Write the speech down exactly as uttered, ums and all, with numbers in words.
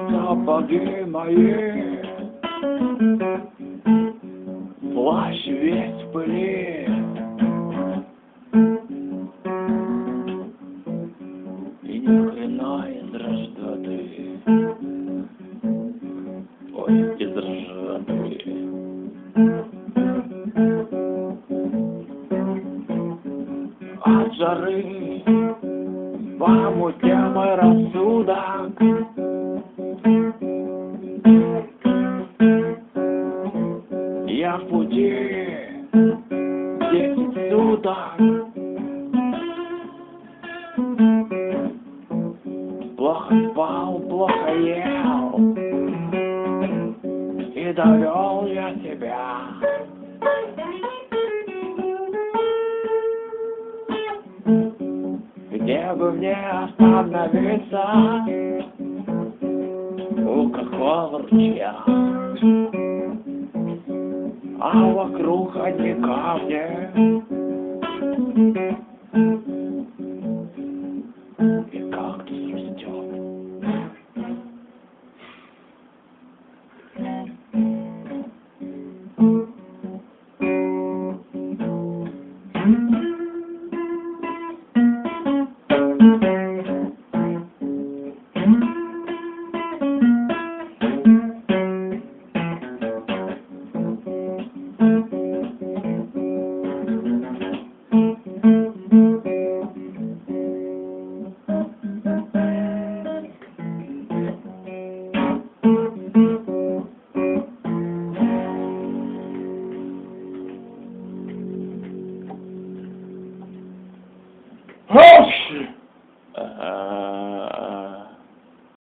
сапоги мои, плащ весь в пыли. И ни хрена из рождаты, ой, из ржаты. От жары помутнел мой рассудок. Я в пути десять суток. Плохо спал, плохо ел, и довел я себя. Где бы мне остановиться, у какого ручья, а вокруг одни камни.